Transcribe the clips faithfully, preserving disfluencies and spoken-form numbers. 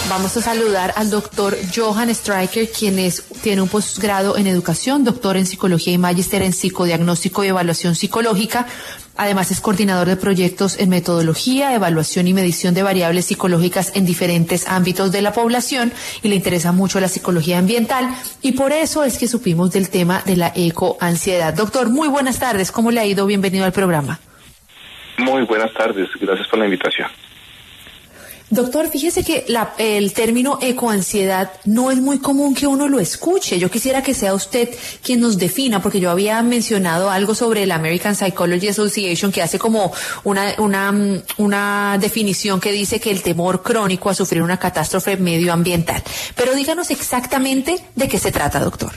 Vamos a saludar al doctor Johan Stryker, quien es, tiene un posgrado en educación, doctor en psicología y magíster en psicodiagnóstico y evaluación psicológica. Además es coordinador de proyectos en metodología, evaluación y medición de variables psicológicas en diferentes ámbitos de la población y le interesa mucho la psicología ambiental y por eso es que supimos del tema de la ecoansiedad. Doctor, muy buenas tardes, ¿cómo le ha ido? Bienvenido al programa. Muy buenas tardes, gracias por la invitación. Doctor, fíjese que la, el término ecoansiedad no es muy común que uno lo escuche. Yo quisiera que sea usted quien nos defina, porque yo había mencionado algo sobre la American Psychology Association que hace como una, una, una definición que dice que el temor crónico a sufrir una catástrofe medioambiental. Pero díganos exactamente de qué se trata, doctor.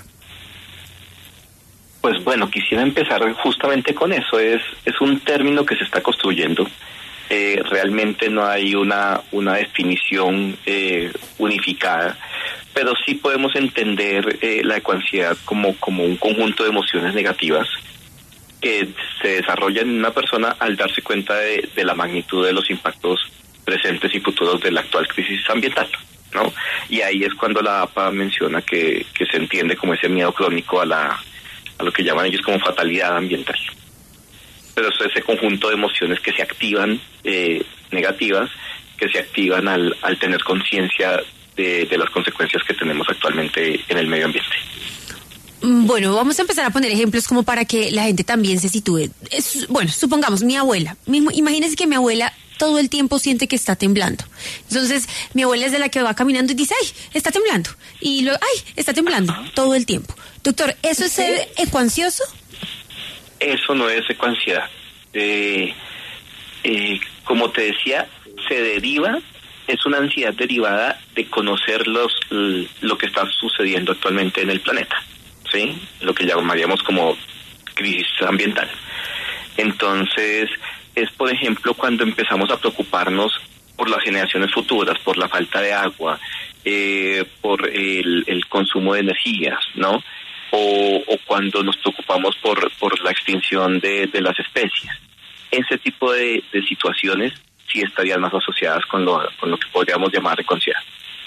Pues bueno, quisiera empezar justamente con eso. Es, es un término que se está construyendo. Eh, realmente no hay una una definición eh, unificada, pero sí podemos entender eh, la ecoansiedad como, como un conjunto de emociones negativas que se desarrollan en una persona al darse cuenta de, de la magnitud de los impactos presentes y futuros de la actual crisis ambiental, ¿no? Y ahí es cuando la A P A menciona que, que se entiende como ese miedo crónico a la a lo que llaman ellos como fatalidad ambiental. Pero es ese conjunto de emociones que se activan, eh, negativas, que se activan al, al tener conciencia de, de las consecuencias que tenemos actualmente en el medio ambiente. Bueno, vamos a empezar a poner ejemplos como para que la gente también se sitúe. Es, bueno, supongamos mi abuela. Imagínense que mi abuela todo el tiempo siente que está temblando. Entonces, mi abuela es de la que va caminando y dice, ay, está temblando. Y luego, ay, está temblando todo el tiempo. Doctor, ¿eso es ser ecoansioso? Eso no es ecoansiedad. Eh, eh, como te decía, se deriva, es una ansiedad derivada de conocer los, lo que está sucediendo actualmente en el planeta, ¿sí? Lo que llamaríamos como crisis ambiental. Entonces, es por ejemplo cuando empezamos a preocuparnos por las generaciones futuras, por la falta de agua, eh, por el, el consumo de energías, ¿no? O, o cuando nos preocupamos por por la extinción de, de las especies. Ese tipo de, de situaciones sí estarían más asociadas con lo con lo que podríamos llamar ecoansiedad.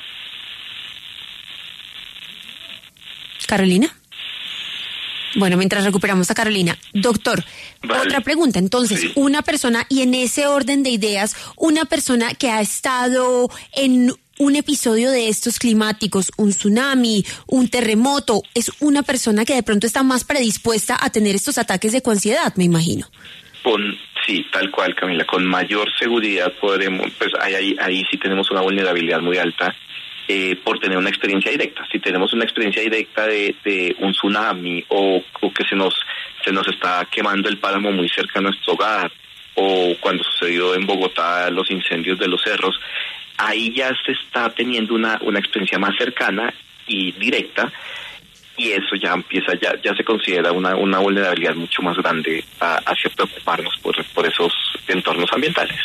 ¿Carolina? Bueno, mientras recuperamos a Carolina. Doctor, vale. Otra pregunta. Entonces, sí. Una persona, y en ese orden de ideas, una persona que ha estado en un episodio de estos climáticos, un tsunami, un terremoto, es una persona que de pronto está más predispuesta a tener estos ataques de ecoansiedad, me imagino. Con, sí, tal cual, Camila, con mayor seguridad podremos, pues ahí, ahí, ahí sí tenemos una vulnerabilidad muy alta eh, por tener una experiencia directa. Si tenemos una experiencia directa de, de un tsunami o, o que se nos, se nos está quemando el páramo muy cerca de nuestro hogar, o cuando sucedió en Bogotá los incendios de los cerros, ahí ya se está teniendo una, una experiencia más cercana y directa, y eso ya empieza, ya, ya se considera una, una vulnerabilidad mucho más grande a, hacia preocuparnos por, por esos entornos ambientales.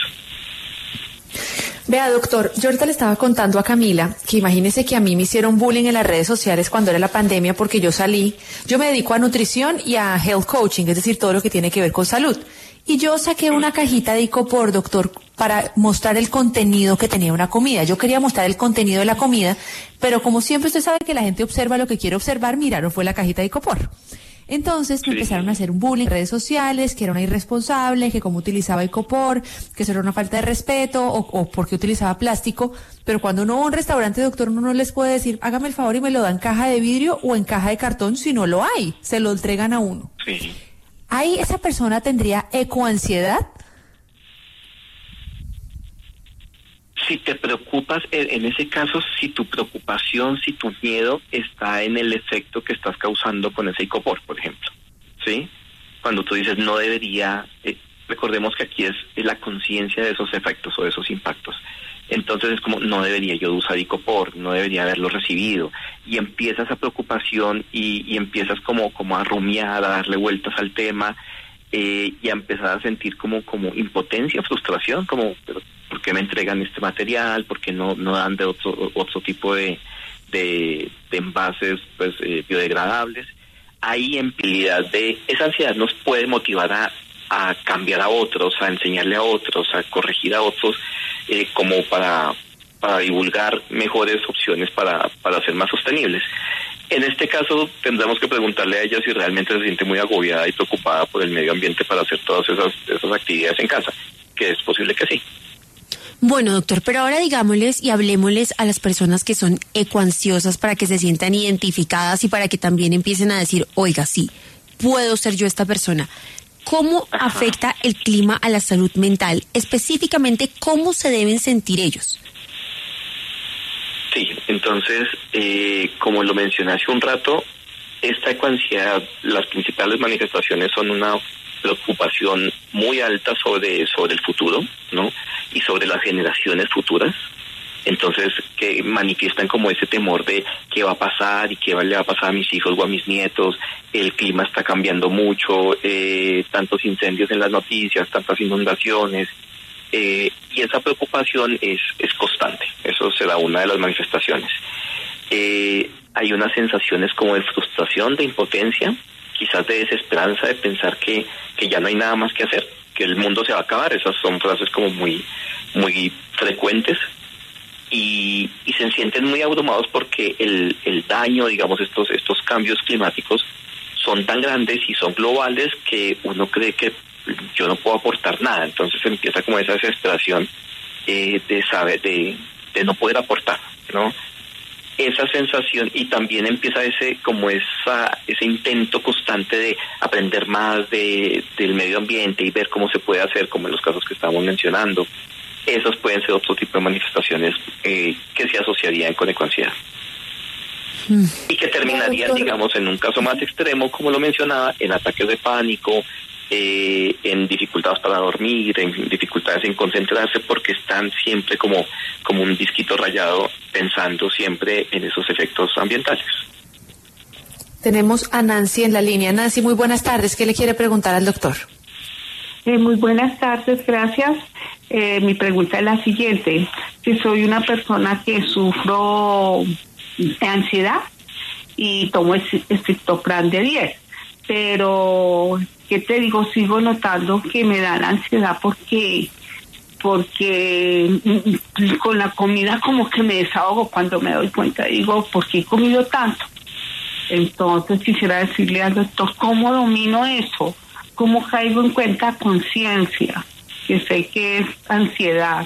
Vea, doctor, yo ahorita le estaba contando a Camila que imagínese que a mí me hicieron bullying en las redes sociales cuando era la pandemia porque yo salí, yo me dedico a nutrición y a health coaching, es decir, todo lo que tiene que ver con salud. Y yo saqué una cajita de icopor, doctor, para mostrar el contenido que tenía una comida. Yo quería mostrar el contenido de la comida, pero como siempre usted sabe que la gente observa lo que quiere observar, miraron fue la cajita de icopor. Entonces me sí. empezaron a hacer un bullying en redes sociales, que era una irresponsable, que cómo utilizaba icopor, que eso era una falta de respeto, o, o porque utilizaba plástico. Pero cuando uno va a un restaurante, doctor, uno no les puede decir, hágame el favor y me lo da en caja de vidrio o en caja de cartón, si no lo hay, se lo entregan a uno. Sí. ¿Ahí esa persona tendría ecoansiedad? Si te preocupas, en ese caso, si tu preocupación, si tu miedo está en el efecto que estás causando con ese icopor, por ejemplo, ¿sí? Cuando tú dices no debería, eh, recordemos que aquí es, es la conciencia de esos efectos o de esos impactos. Entonces es como, no debería yo usar icopor, no debería haberlo recibido. Y empieza esa preocupación y, y empiezas como, como a rumiar, a darle vueltas al tema, eh, y a empezar a sentir como, como impotencia, frustración, como, pero ¿por qué me entregan este material? ¿Por qué no, no dan de otro, otro tipo de, de, de envases pues eh, biodegradables? Hay empleabilidad de, esa ansiedad nos puede motivar a, a cambiar a otros, a enseñarle a otros, a corregir a otros, eh, como para para divulgar mejores opciones para, para ser más sostenibles. En este caso tendremos que preguntarle a ella si realmente se siente muy agobiada y preocupada por el medio ambiente para hacer todas esas, esas actividades en casa, que es posible que sí. Bueno, doctor, pero ahora digámosles y hablemosles a las personas que son ecoansiosas para que se sientan identificadas y para que también empiecen a decir, oiga, sí, puedo ser yo esta persona. ¿Cómo Ajá. afecta el clima a la salud mental? Específicamente, ¿cómo se deben sentir ellos? Sí, entonces, eh, como lo mencioné hace un rato, esta ecoansiedad, las principales manifestaciones son una preocupación muy alta sobre, sobre el futuro, ¿no? Y sobre las generaciones futuras. Entonces, que manifiestan como ese temor de qué va a pasar y qué le va a pasar a mis hijos o a mis nietos. El clima está cambiando mucho, eh, tantos incendios en las noticias, tantas inundaciones, eh, y esa preocupación es, es constante. Eso será una de las manifestaciones. Eh, hay unas sensaciones como de frustración, de impotencia, quizás de desesperanza, de pensar que, que ya no hay nada más que hacer, que el mundo se va a acabar. Esas son frases como muy, muy frecuentes. Y, y se sienten muy abrumados porque el, el daño, digamos, estos, estos cambios climáticos son tan grandes y son globales que uno cree que yo no puedo aportar nada. Entonces empieza como esa desesperación eh, de saber, de, de no poder aportar, ¿no? Esa sensación, y también empieza ese como esa ese intento constante de aprender más de del medio ambiente y ver cómo se puede hacer, como en los casos que estábamos mencionando. Esos pueden ser otro tipo de manifestaciones eh, que se asociarían con ecoansiedad. Mm. Y que terminarían, digamos, en un caso más extremo, como lo mencionaba, en ataques de pánico, eh, en dificultades para dormir, en dificultades en concentrarse, porque están siempre como, como un disquito rayado pensando siempre en esos efectos ambientales. Tenemos a Nancy en la línea. Nancy, muy buenas tardes. ¿Qué le quiere preguntar al doctor? Eh, muy buenas tardes, gracias. Eh, mi pregunta es la siguiente. Si soy una persona que sufro de ansiedad y tomo Escitalopram de diez, pero, ¿qué te digo? Sigo notando que me da la ansiedad porque, porque con la comida como que me desahogo cuando me doy cuenta. Digo, ¿por qué he comido tanto? Entonces quisiera decirle al doctor, ¿cómo domino eso? ¿Cómo caigo en cuenta conciencia? Que sé que es ansiedad.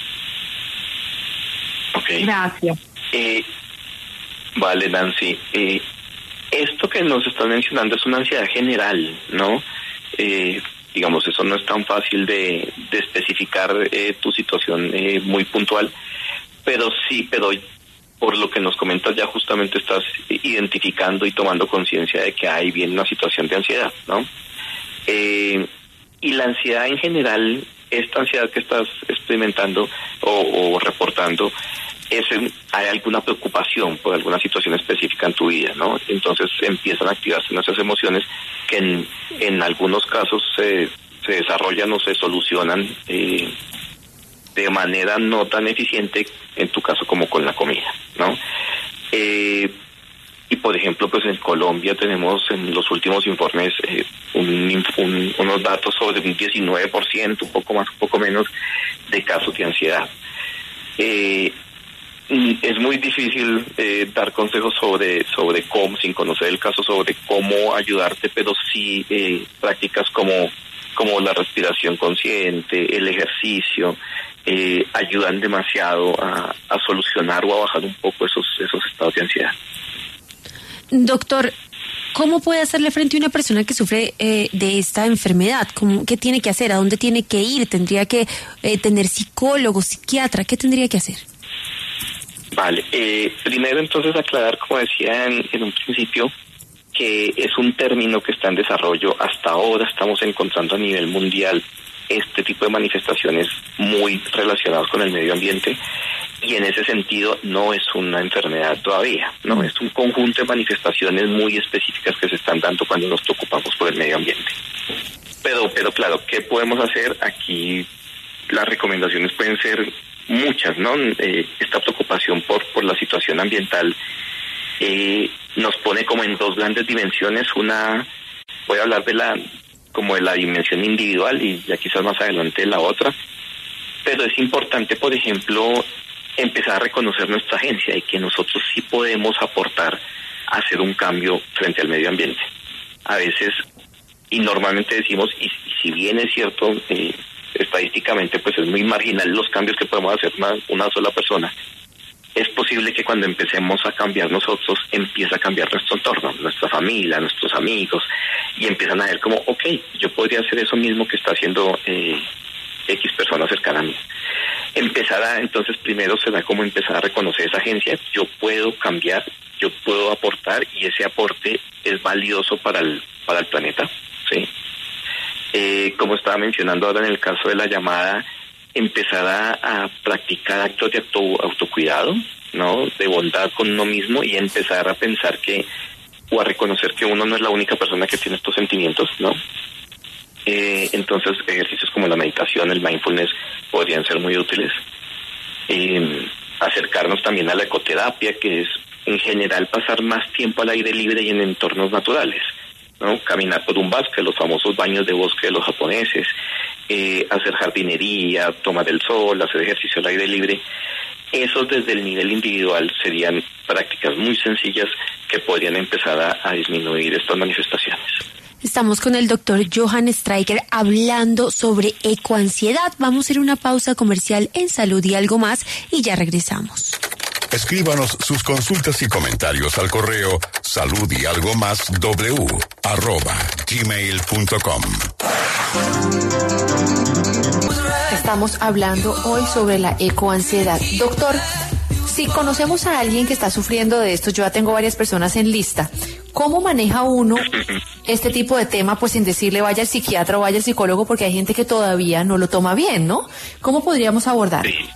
Okay. Gracias. Eh, vale, Nancy. Eh, esto que nos estás mencionando es una ansiedad general, ¿no? Eh, digamos, eso no es tan fácil de, de especificar eh, tu situación eh, muy puntual, pero sí, pero por lo que nos comentas ya justamente estás identificando y tomando conciencia de que hay bien una situación de ansiedad, ¿no? Eh, y la ansiedad en general, esta ansiedad que estás experimentando o, o reportando, es en, hay alguna preocupación por alguna situación específica en tu vida, ¿no? Entonces empiezan a activarse nuestras emociones que en, en algunos casos se, se desarrollan o se solucionan eh, de manera no tan eficiente, en tu caso como con la comida, ¿no? Eh, y por ejemplo, pues en Colombia tenemos en los últimos informes eh, un, un, unos datos sobre un diecinueve por ciento, un poco más, un poco menos, de casos de ansiedad. Eh, es muy difícil eh, dar consejos sobre sobre cómo, sin conocer el caso, sobre cómo ayudarte, pero sí eh, prácticas como, como la respiración consciente, el ejercicio, eh, ayudan demasiado a, a solucionar o a bajar un poco esos, esos estados de ansiedad. Doctor, ¿cómo puede hacerle frente a una persona que sufre eh, de esta enfermedad? ¿Cómo, ¿Qué tiene que hacer? ¿A dónde tiene que ir? ¿Tendría que eh, tener psicólogo, psiquiatra? ¿Qué tendría que hacer? Vale, eh, primero entonces aclarar, como decía en, en un principio, que es un término que está en desarrollo. Hasta ahora estamos encontrando a nivel mundial este tipo de manifestaciones muy relacionadas con el medio ambiente, y en ese sentido no es una enfermedad todavía, no es un conjunto de manifestaciones muy específicas que se están dando cuando nos preocupamos por el medio ambiente. Pero, pero claro, ¿qué podemos hacer? Aquí las recomendaciones pueden ser muchas, ¿no? Eh, esta preocupación por, por la situación ambiental eh, nos pone como en dos grandes dimensiones. Una, voy a hablar de la como de la dimensión individual y ya quizás más adelante la otra, pero es importante, por ejemplo, empezar empezar a reconocer nuestra agencia y que nosotros sí podemos aportar a hacer un cambio frente al medio ambiente. A veces, y normalmente decimos, y, y si bien es cierto, eh, estadísticamente pues es muy marginal los cambios que podemos hacer una, una sola persona, es posible que cuando empecemos a cambiar nosotros, empiece a cambiar nuestro entorno, nuestra familia, nuestros amigos, y empiezan a ver como, ok, yo podría hacer eso mismo que está haciendo eh, X persona cercana a mí. Empezar a, entonces primero será como empezar a reconocer esa agencia, yo puedo cambiar, yo puedo aportar, y ese aporte es valioso para el, para el planeta, ¿sí? Eh, como estaba mencionando ahora en el caso de la llamada, empezar a, a practicar actos de auto, autocuidado, ¿no? De bondad con uno mismo, y empezar a pensar que, o a reconocer que uno no es la única persona que tiene estos sentimientos, ¿no? Eh, entonces, ejercicios como la meditación, el mindfulness, podrían ser muy útiles. Eh, acercarnos también a la ecoterapia, que es, en general, pasar más tiempo al aire libre y en entornos naturales, ¿no? Caminar por un bosque, los famosos baños de bosque de los japoneses, eh, hacer jardinería, tomar el sol, hacer ejercicio al aire libre. Esos desde el nivel individual serían prácticas muy sencillas que podrían empezar a, a disminuir estas manifestaciones. Estamos con el doctor Johan Streicher hablando sobre ecoansiedad. Vamos a hacer una pausa comercial en Salud y Algo Más y ya regresamos. Escríbanos sus consultas y comentarios al correo salud y algo más w arroba gmail punto com. Estamos hablando hoy sobre la ecoansiedad. Doctor, si conocemos a alguien que está sufriendo de esto, yo ya tengo varias personas en lista, ¿cómo maneja uno este tipo de tema, pues sin decirle vaya al psiquiatra o vaya al psicólogo, porque hay gente que todavía no lo toma bien, ¿no? ¿Cómo podríamos abordar? Sí.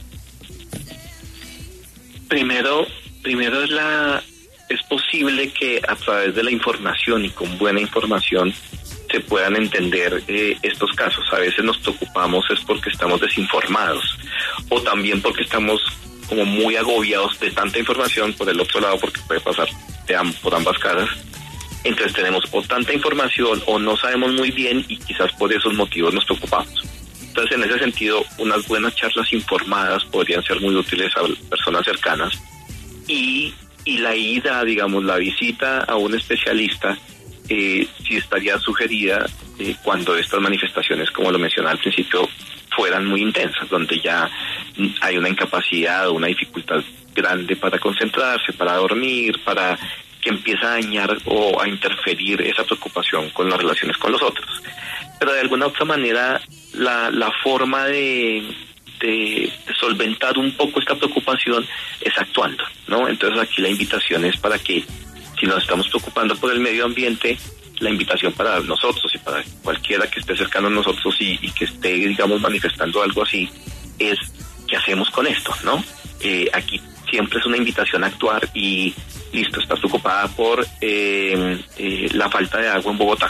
Primero, primero es la es posible que a través de la información y con buena información se puedan entender eh, estos casos. A veces nos preocupamos es porque estamos desinformados, o también porque estamos como muy agobiados de tanta información, por el otro lado, porque puede pasar de amb- por ambas caras. Entonces tenemos o tanta información o no sabemos muy bien, y quizás por esos motivos nos preocupamos. Entonces, en ese sentido, unas buenas charlas informadas podrían ser muy útiles a personas cercanas, y, y la ida, digamos, la visita a un especialista eh, sí estaría sugerida eh, cuando estas manifestaciones, como lo mencionaba al principio, fueran muy intensas, donde ya hay una incapacidad o una dificultad grande para concentrarse, para dormir, para que empieza a dañar o a interferir esa preocupación con las relaciones con los otros. Pero de alguna otra manera, la, la forma de, de solventar un poco esta preocupación es actuando, ¿no? Entonces aquí la invitación es para que, si nos estamos preocupando por el medio ambiente, la invitación para nosotros y para cualquiera que esté cercano a nosotros y, y que esté, digamos, manifestando algo así, es ¿qué hacemos con esto, no? Eh, aquí siempre es una invitación a actuar. Y listo, estás preocupada por eh, eh, la falta de agua en Bogotá.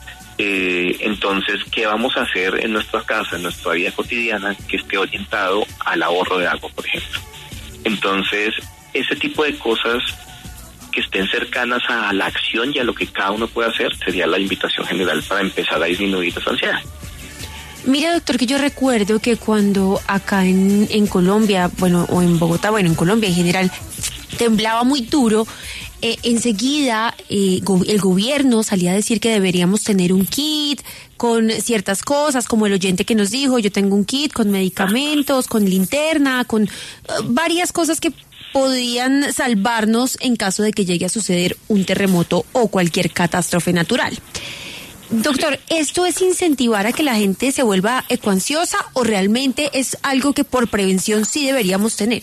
Eh, entonces, ¿qué vamos a hacer en nuestra casa, en nuestra vida cotidiana, que esté orientado al ahorro de agua, por ejemplo? Entonces, ese tipo de cosas que estén cercanas a la acción y a lo que cada uno puede hacer sería la invitación general para empezar a disminuir esa ansiedad. Mira, doctor, que yo recuerdo que cuando acá en, en Colombia, bueno, o en Bogotá, bueno, en Colombia en general, temblaba muy duro, eh, enseguida eh, go- el gobierno salía a decir que deberíamos tener un kit con ciertas cosas, como el oyente que nos dijo, yo tengo un kit con medicamentos, con linterna, con uh, varias cosas que podían salvarnos en caso de que llegue a suceder un terremoto o cualquier catástrofe natural. Doctor, ¿esto es incentivar a que la gente se vuelva ecoansiosa o realmente es algo que por prevención sí deberíamos tener?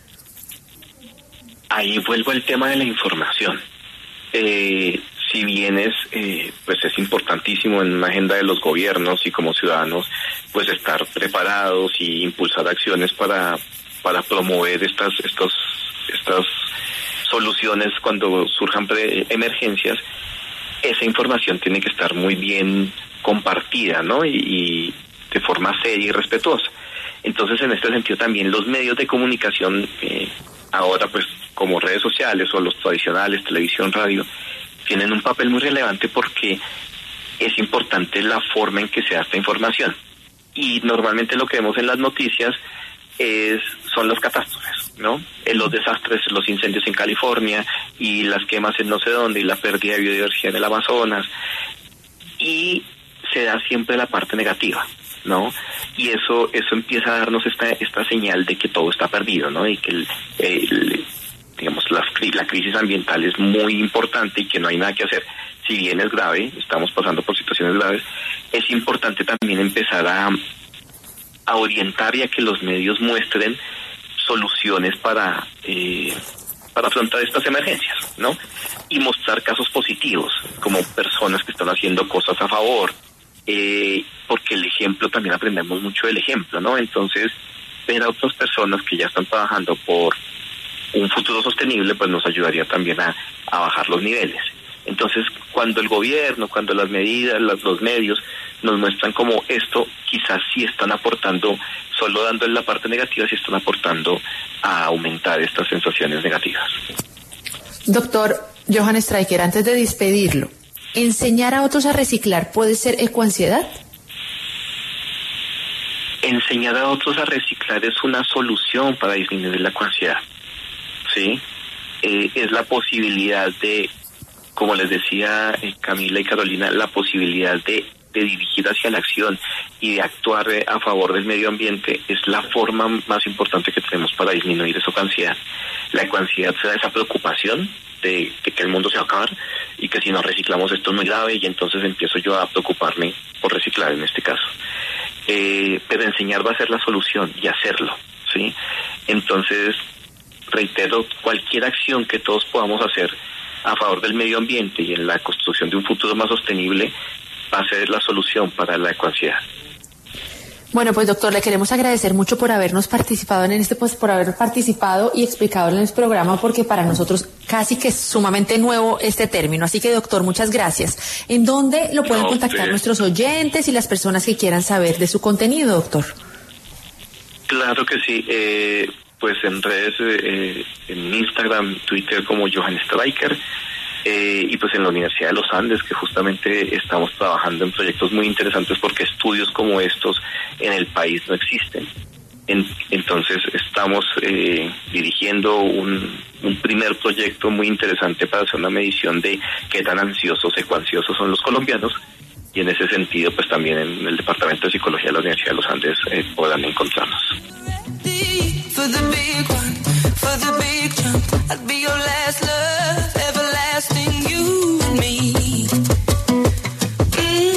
Ahí vuelvo al tema de la información. Eh, si bien es, eh, pues es importantísimo en una agenda de los gobiernos y como ciudadanos, pues estar preparados y impulsar acciones para para promover estas estos estas soluciones cuando surjan pre- emergencias. Esa información tiene que estar muy bien compartida, ¿no? Y, y de forma seria y respetuosa. Entonces, en este sentido también los medios de comunicación, eh, ahora pues como redes sociales o los tradicionales, televisión, radio, tienen un papel muy relevante porque es importante la forma en que se da esta información. Y normalmente lo que vemos en las noticias es son las catástrofes, ¿no? En los desastres, los incendios en California y las quemas en no sé dónde y la pérdida de biodiversidad en el Amazonas, y se da siempre la parte negativa, ¿no? Y eso eso empieza a darnos esta esta señal de que todo está perdido, ¿no? Y que el, el digamos la, la crisis ambiental es muy importante y que no hay nada que hacer. Si bien es grave, estamos pasando por situaciones graves, es importante también empezar a, a orientar y a que los medios muestren soluciones para eh, para afrontar estas emergencias, ¿no? Y mostrar casos positivos, como personas que están haciendo cosas a favor, eh, porque el ejemplo, también aprendemos mucho del ejemplo, ¿no? Entonces, ver a otras personas que ya están trabajando por un futuro sostenible, pues nos ayudaría también a, a bajar los niveles. Entonces, cuando el gobierno, cuando las medidas, las, los medios nos muestran como esto, quizás sí están aportando, solo dando en la parte negativa, sí están aportando a aumentar estas sensaciones negativas. Doctor Johan Stryker, antes de despedirlo, ¿enseñar a otros a reciclar puede ser ecoansiedad? Enseñar a otros a reciclar es una solución para disminuir la ecoansiedad, ¿sí? Eh, es la posibilidad de, como les decía eh, Camila y Carolina, la posibilidad de, de dirigir hacia la acción y de actuar eh, a favor del medio ambiente es la forma más importante que tenemos para disminuir esa ecoansiedad. La ecoansiedad se da esa preocupación de, de que el mundo se va a acabar y que si no reciclamos esto es muy grave, y entonces empiezo yo a preocuparme por reciclar en este caso. Eh, pero enseñar va a ser la solución y hacerlo, ¿sí? Entonces, reitero, cualquier acción que todos podamos hacer a favor del medio ambiente y en la construcción de un futuro más sostenible va a ser la solución para la ecoansiedad. Bueno, pues doctor, le queremos agradecer mucho por habernos participado en este, pues por haber participado y explicado en el programa, porque para nosotros casi que es sumamente nuevo este término. Así que, doctor, muchas gracias. ¿En dónde lo pueden no, contactar sí. nuestros oyentes y las personas que quieran saber de su contenido, doctor? Claro que sí. Eh, pues en redes, eh, en Instagram, Twitter como Johan Stryker. Eh, y pues en la Universidad de los Andes, que justamente estamos trabajando en proyectos muy interesantes porque estudios como estos en el país no existen. En, entonces estamos eh, dirigiendo un, un primer proyecto muy interesante para hacer una medición de qué tan ansiosos, ecoansiosos son los colombianos, y en ese sentido pues también en el Departamento de Psicología de la Universidad de los Andes eh, podrán encontrarnos. For the big one, for the big jump, I'll be your last love.